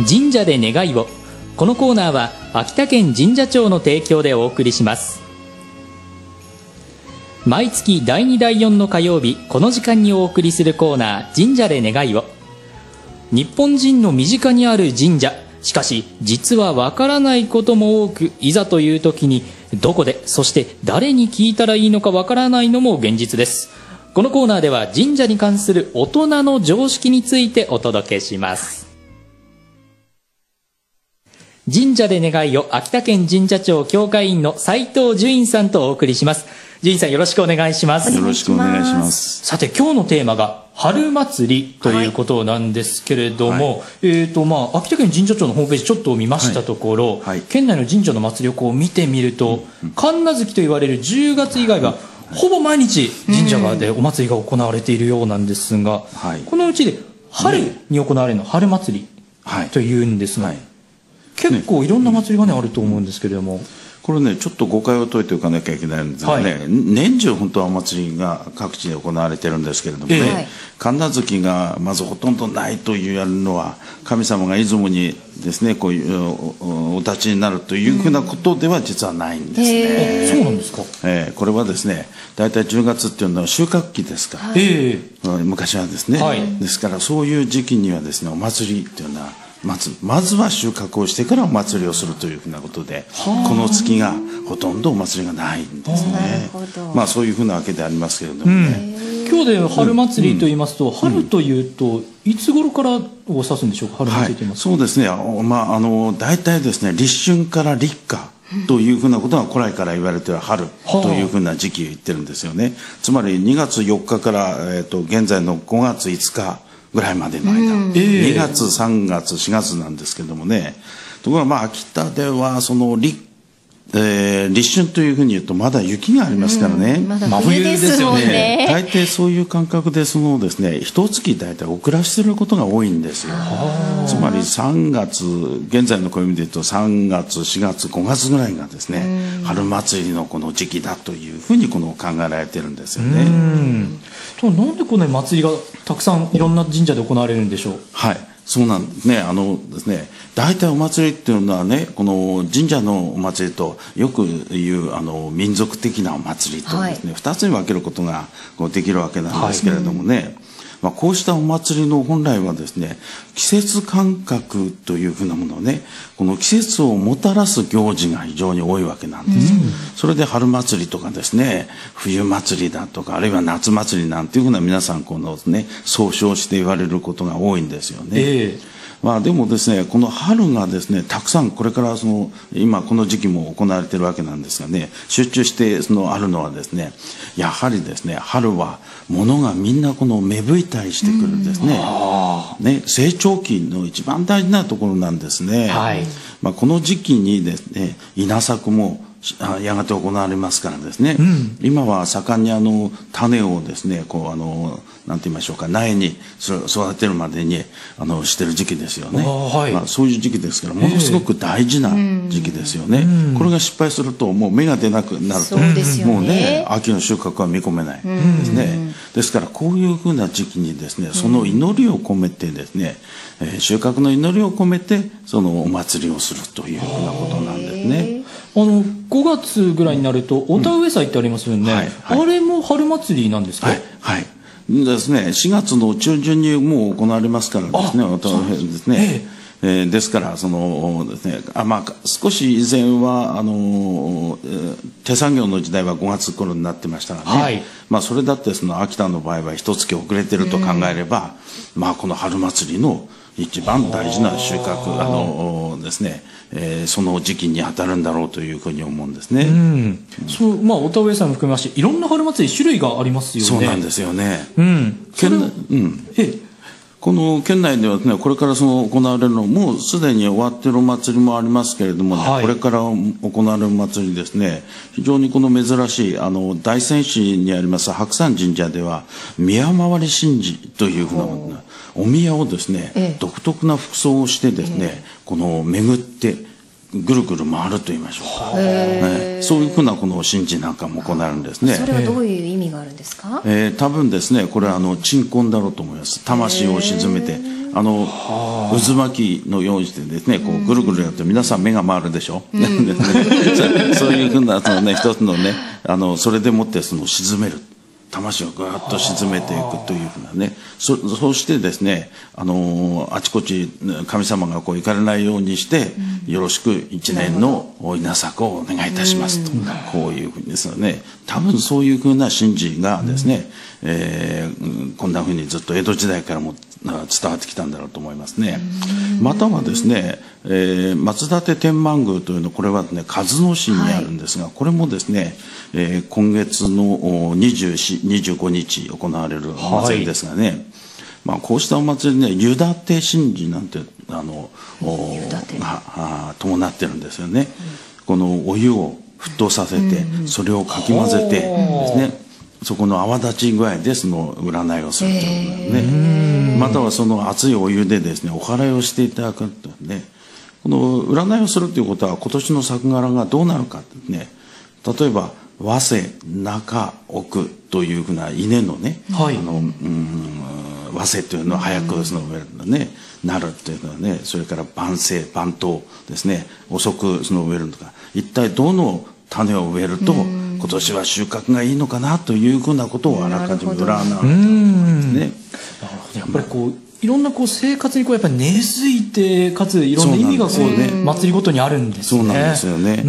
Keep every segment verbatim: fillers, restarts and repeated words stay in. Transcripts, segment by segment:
神社で願いを。このコーナーは秋田県神社庁の提供でお送りします。毎月だいにだいよんの火曜日、この時間にお送りするコーナー、神社で願いを。日本人の身近にある神社、しかし実はわからないことも多く、いざという時にどこで、そして誰に聞いたらいいのかわからないのも現実です。このコーナーでは神社に関する大人の常識についてお届けします。神社で願いを、秋田県神社庁協会員の斉藤純院さんとお送りします。純院さん、よろしくお願いします。 よろしくお願いします。 さて、今日のテーマが春祭りということなんですけれども、はい、えーとまあ、秋田県神社庁のホームページちょっと見ましたところ、はいはい、県内の神社の祭りをこう見てみると、うん、神無月と言われるじゅうがつ以外はほぼ毎日神社でお祭りが行われているようなんですが、はい、このうちで春に行われるの春祭りというんですが、はいはい、結構いろんな祭りが、ね、あると思うんですけれども、 これね、ちょっと誤解を解いておかなきゃいけないんですがね、はい、年中本当はお祭りが各地で行われてるんですけれどもね、えー、神無月がまずほとんどないというやるのは、神様が出雲にですね、こういうお立ちになるというふうなことでは実はないんですね。 えー、そうなんですか。 えー、これはですね、大体じゅうがつっていうのは収穫期ですから、えー、昔はですね、はい、ですからそういう時期にはですね、お祭りっていうのはまずまずは収穫をしてからお祭りをするというふうなことで、この月がほとんどお祭りがないんですね。まあそういうふうなわけでありますけれどもね、 うん、今日で春祭りと言いますと、うん、春というといつ頃からを指すんでしょうか。春祭りと言いますと、 はい、そうですね、まああの大体ですね、立春から立夏というふうなことが古来から言われている春というふうな時期を言ってるんですよね。つまりにがつよっかから、えー、と現在のごがついつかぐらいまでの間、うん、にがつさんがつしがつなんですけどもね、ところがまあ秋田ではその立、えー、立春というふうに言うとまだ雪がありますからね、うん、 まだ冬ですもんね。 大抵そういう感覚でそのですね、一月大体遅らせることが多いんですよ。つまりさんがつ、現在の暦で言うとさんがつしがつごがつぐらいがですね、うん、春祭りのこの時期だというふうにこの考えられてるんですよね。うん、 なんでこの祭りがたくさんいろんな神社で行われるんでしょう。 はい、そうなんですね。あのですね、大体お祭りっていうのはね、この神社のお祭りとよく言うあの民族的なお祭りとですね、はい、ふたつに分けることがこうできるわけなんですけれどもね、はい、うん、まあ、こうしたお祭りの本来はですね、季節感覚というふうなものをね、この季節をもたらす行事が非常に多いわけなんです、うん、それで春祭りとかですね、冬祭りだとか、あるいは夏祭りなんていうふうな皆さんこのね、総称して言われることが多いんですよね。えーまあ、でもですね、この春がですね、たくさんこれからその今この時期も行われているわけなんですがね、集中してそのあるのはですね、やはりですね、春は物がみんなこの芽吹いたりしてくるですね、ね、成長期の一番大事なところなんですね。はい、まあ、この時期にですね、稲作もやがて行われますからですね、うん、今は盛んにあの種をですね、こうあのなんて言いましょうか、苗に育てるまでにあのしてる時期ですよね。はい、まあ、そういう時期ですからものすごく大事な時期ですよね。うん、これが失敗するともう芽が出なくなると、ね、もうね、秋の収穫は見込めないですね。うん、ですからこういうふうな時期にですね、その祈りを込めてですね、えー、収穫の祈りを込めてそのお祭りをするというふうなことなんですね。 あのごがつぐらいになるとお田植え祭ってありますよね。うん、はいはい、あれも春祭りなんですか。 はい、はい、ですね、しがつの中旬にもう行われますからですね、お田植えですね。えー、ですからそのですね、あ、まあ、少し以前はあの、えー、手作業の時代はごがつ頃になってましたがね、はい、まあ、それだってその秋田の場合は一月遅れてると考えれば、まあ、この春祭りの一番大事な収穫あのですね、えー、その時期に当たるんだろうというふうに思うんですね。うん、 そう、まあ、お田植えさんも含めましていろんな春祭り種類がありますよね。 そうなんですよね。うん、県内、うん、えこの県内では、ね、これからその行われるのもうすでに終わっているお祭りもありますけれども、ね、はい、これから行われるお祭りですね、非常にこの珍しいあの大仙市にあります白山神社では宮回り神事というふうなもの、お宮をですね、ええ、独特な服装をしてですね、ええ、この巡ってぐるぐる回ると言いましょうか、ね、そういうふうなこの神事なんかも行われるんですね。 それはどういう意味があるんですか。 えー、多分ですね、これはあの鎮魂だろうと思います。魂を鎮めてあの渦巻きのようにしてですね、こうぐるぐるやって皆さん目が回るでしょ、うん、そういうふうなその、ね、一つのね、あのそれでもってその沈める、魂をぐーっと沈めていくというふうなね、そ, そうしてですね、あのあちこち神様がこう行かれないようにして、うん、よろしく一年の稲作をお願いいたしますと、うん、こういうふうにですよね、多分そういうふうな神事がですね、うん、えー、こんなふうにずっと江戸時代からも伝わってきたんだろうと思いますね。またはですね、えー、松立天満宮というのはこれはね鹿角市にあるんですが、はい、これもですね、えー、今月のにじゅうよん、にじゅうごにち行われるお祭りですがね、はい、まあ、こうしたお祭りね、湯立て神事なんてあのが伴ってるんですよね、うん、このお湯を沸騰させて、うん、それをかき混ぜてですね、そこの泡立ち具合でその占いをするというね、またはその熱いお湯でですねお祓いをしていただくというね、この占いをするということは今年の作柄がどうなるかってね、例えば和瀬中奥というふうな稲のね、はい、あのうん和瀬というのは早くその植えるのね、なるっていうのはね、それから晩生晩冬ですね、遅くその植えるとか、一体どの種を植えると今年は収穫がいいのかなというふうなことをあらかじめ占うんですね。なるほど。やっぱりこういろんなこう生活にこうやっぱり根付いて、かついろんな意味がこうね、祭りごとにあるんですね。 そうなんですよね。うん、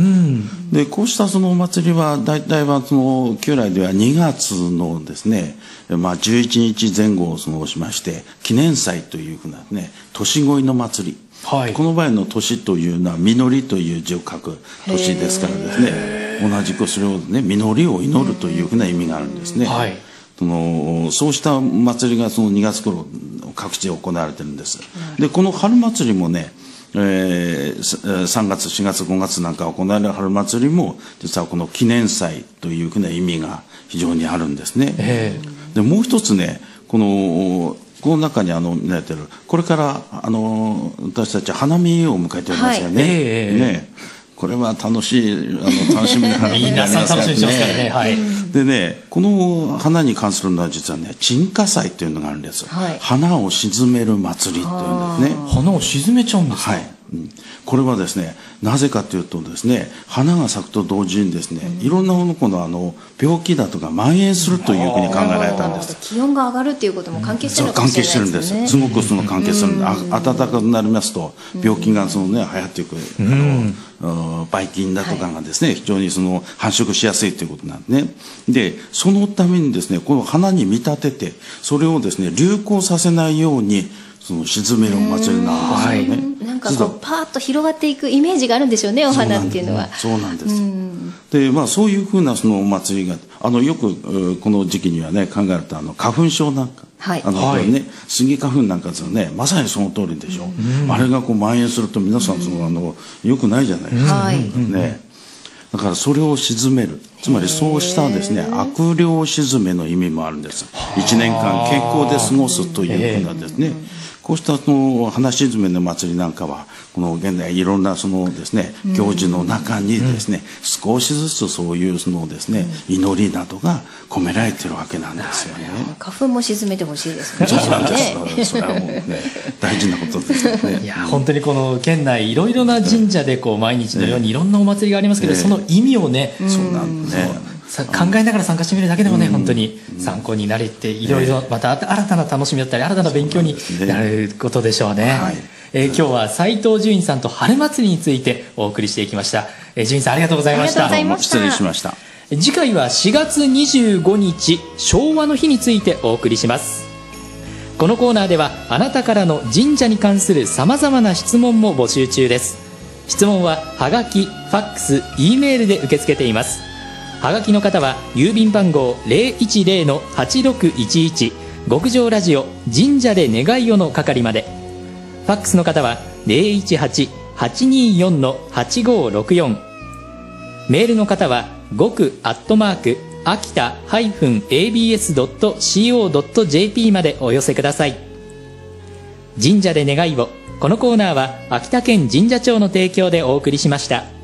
でこうしたそのお祭りは大体はその旧来ではにがつのですね、まあ、じゅういちにちぜん後を過ごしまして記念祭というふうなね年越いの祭り、はい、この場合の年というのは実りという字を書く年ですからですね、同じくそれをね実りを祈るというふうな意味があるんですね。はい、そのそうした祭りがそのにがつ頃各地で行われてるんです。でこの春祭りもね、えー、さんがつしがつごがつなんか行われる春祭りも実はこの記念祭というふうな意味が非常にあるんですね。えー、でもう一つね、このこの中にあの見られてるこれからあの私たち花見を迎えておりますよね。はい、えー、ね、これは楽しいあの楽しみな花見になりますからね。皆さん楽しみにしてますからね。はい。でね、この花に関するのは実はね鎮火祭というのがあるんです。はい、花を鎮める祭りというんですね。 花を鎮めちゃうんですか。はい。 うん、これはですね、なぜかというとですね、花が咲くと同時にですね、うん、いろんなものこのあの病気だとか蔓延するというふうに考えられたんです。 気温が上がるっていうことも関係してるのかもしれないですね。 関係してるんです。すごくその関係するんで、うん、暖かくなりますと病気がそのね流行っていく、うん、あのばい菌だとかがですね、はい、非常にその繁殖しやすいということなんでね。でそのためにですね、この花に見立ててそれをですね流行させないようにその鎮めるお祭りなんですよね。 なんかこうパーッと広がっていくイメージがあるんでしょうね、お花っていうのは。 そうなんです。で、まあそういうふうなそのお祭りがあのよくこの時期にはね考えるとあの花粉症なんか、はい、あの、はい、ねスギ花粉なんかですよね、まさにその通りでしょう。うん、あれがこう蔓延すると皆さんそのあの良くないじゃないですか。はい、ね。だからそれを鎮める、つまりそうしたですね悪霊鎮めの意味もあるんです。一年間健康で過ごすというふうなですね。こうしたその花鎮めの祭りなんかはこの現在いろんなそのですね行事の中にですね、うん、少しずつそういうそのですね、うん、祈りなどが込められているわけなんですよね。 花粉も鎮めてほしいですね。 そうなんです。それはもうね大事なことですよね。 いや本当にこの県内いろいろな神社でこう毎日のようにいろんなお祭りがありますけど、ね、その意味をね、 うん、そうなんですね。 考えながら参加してみるだけでもね、うん、本当に参考になれていろいろまた新たな楽しみだったり新たな勉強になることでしょうね。はい、えー、今日は斉藤純一さんと春祭りについてお送りしていきました。えー、純一さんありがとうございました。 どうも失礼しました。 次回はしがつにじゅうごにち昭和の日についてお送りします。このコーナーではあなたからの神社に関するさまざまな質問も募集中です。質問ははがき、ファックス、Eメールで受け付けています。はがきの方は郵便番号 ゼロいちゼロ のはちろくいちいち 極上ラジオ神社で願いをの係まで。ファックスの方は ゼロいちはち はちによん のはちごろくよん。メールの方は極アットマーク秋田 -エービーエス ドット シーオー ドット ジェーピー までお寄せください。神社で願いを。このコーナーは秋田県神社庁の提供でお送りしました。